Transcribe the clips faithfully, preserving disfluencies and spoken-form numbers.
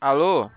Alô?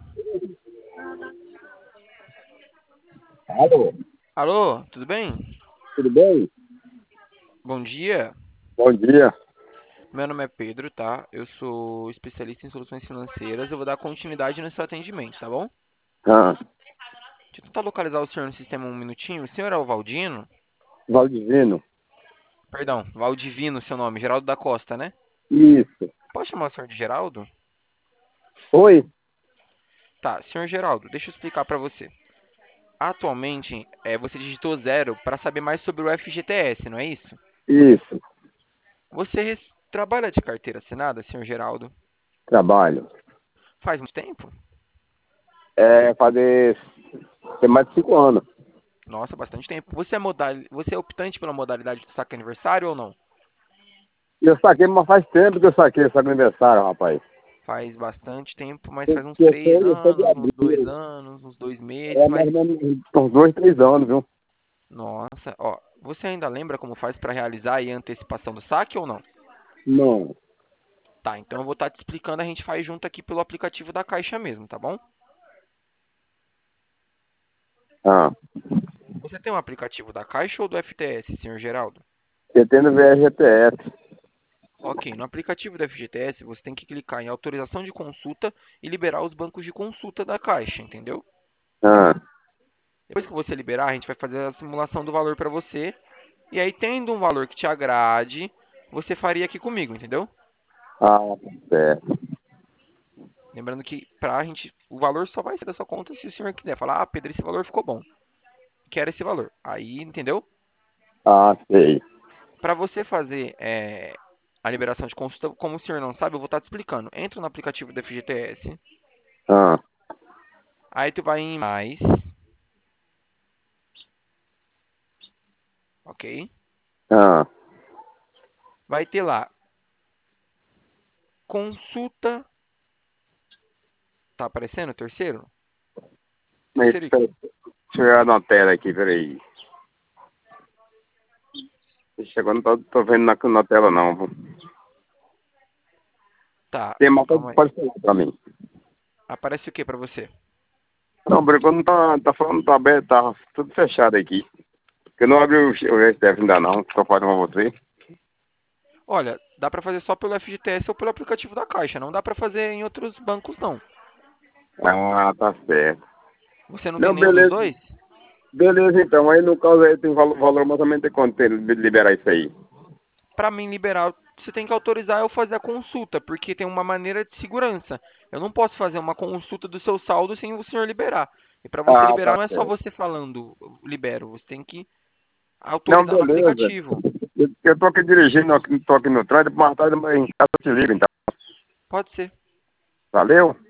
Alô, Alô? Tudo bem? tudo bem? Bom dia. Bom dia. Meu nome é Pedro, tá? Eu sou especialista em soluções financeiras. Eu vou dar continuidade no seu atendimento, tá bom? Ah, Deixa eu tentar localizar o senhor no sistema um minutinho. O senhor é o Valdino? Valdivino. Perdão, Valdivino, seu nome. Geraldo da Costa, né? Isso. Pode chamar o senhor de Geraldo? Oi? Tá, senhor Geraldo, deixa eu explicar pra você. Atualmente, é, você digitou zero para saber mais sobre o F G T S, não é isso? Isso. Você res- trabalha de carteira assinada, senhor Geraldo? Trabalho. Faz muito tempo? É fazer. Tem mais de cinco anos. Nossa, bastante tempo. Você é, modal... Você é optante pela modalidade do saque aniversário ou não? E eu saquei, mas faz tempo que eu saquei esse aniversário, rapaz. Faz bastante tempo, mas Eu faz uns eu três sou, eu sou de anos, uns dois abril. anos, uns dois meses, É mais mas ou menos uns dois, três anos, viu? nossa, ó, você ainda lembra como faz para realizar aí a antecipação do saque ou não? Não. Tá, então eu vou estar te explicando, a gente faz junto aqui pelo aplicativo da Caixa mesmo, tá bom? Ah, Você tem um aplicativo da Caixa ou do F T S, senhor Geraldo? eu tenho V R G T S. Ok, no aplicativo do F G T S você tem que clicar em autorização de consulta e liberar os bancos de consulta da Caixa, entendeu? Ah, Depois que você liberar, a gente vai fazer a simulação do valor para você. E aí, tendo um valor que te agrade, você faria aqui comigo, entendeu? ah, tá certo. Lembrando que pra gente, o valor só vai ser da sua conta se o senhor quiser falar, ah, Pedro, esse valor ficou bom. Quero esse valor. Aí, entendeu? Ah, sei. Para você fazer é, a liberação de consulta, como o senhor não sabe, eu vou estar te explicando. Entra no aplicativo do F G T S, Ah, aí tu vai em mais, ok? ah. Vai ter lá consulta, tá aparecendo o terceiro? Mas Terceiro pera- ícone. deixa eu olhar na tela aqui, peraí. Chegou, não tô, tô vendo na, na tela não, viu? Tá, Tem mais coisa calma que aí. pode falar pra mim. Aparece o que para você? Não, por enquanto não tá, tá falando, tá aberto, tá tudo fechado aqui. Porque eu não abri o, o S T F ainda não, só pode com você. Olha, dá para fazer só pelo F G T S ou pelo aplicativo da Caixa. Não dá para fazer em outros bancos, não. Ah, tá certo. Você não tem Não, nenhum dos beleza. dois? Beleza, então. Aí no caso aí tem um valor, valor mais ou menos de quanto tem de liberar isso aí. Para mim liberar, você tem que autorizar eu fazer a consulta, porque tem uma maneira de segurança. Eu não posso fazer uma consulta do seu saldo sem o senhor liberar. E para você Ah, liberar tá não é só certo. você falando libero, você tem que Não, autorizar no beleza. aplicativo. Eu, eu tô aqui dirigindo, aqui- tô aqui no trânsito, mais tarde mas em casa eu te ligo, então. Pode ser. Valeu?